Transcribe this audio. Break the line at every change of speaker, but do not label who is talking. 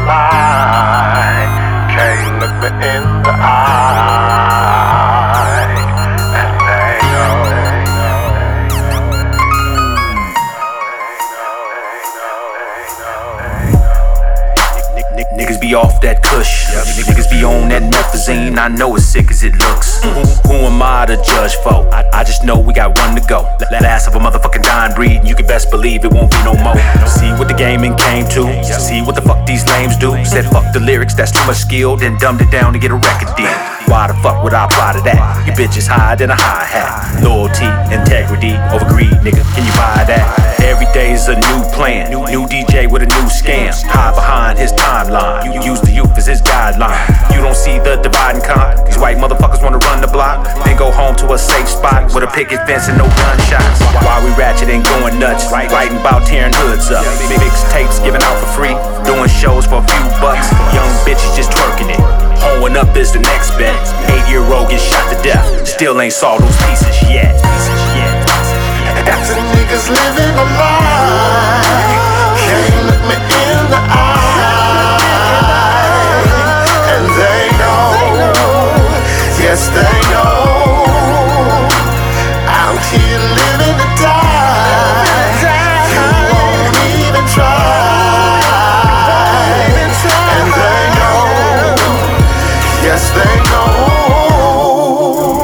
lie. Can't look me in the eye and they know.
Niggas be off that kush, niggas be on that methazine. I know it's sick as it looks. Who am I to judge for? I just know we got one to go. Last of a motherfucking dying breed, and you can best believe it won't be no more. See what the gaming came to, see what the fuck these lames do. Said fuck the lyrics, that's too much skill, then dumbed it down to get a record deal. Why the fuck would I apply to that? You bitches higher than a hi-hat. Loyalty, integrity, over greed, nigga, can you buy that? Every day's a new plan, new DJ with a new scam. Hide behind his timeline, you use the youth as his guideline. You don't see the divide and con. These white motherfuckers wanna run the block, then go home to a safe spot with a picket fence and no gunshots. While we ratchet and going nuts, writing about tearing hoods up. Mixtapes given out for free, doing shows for a few bucks. Young bitches just twerking it. Hoeing up is the next bet. 8-year-old gets shot to death, still ain't saw those pieces yet.
After the niggas living a lie.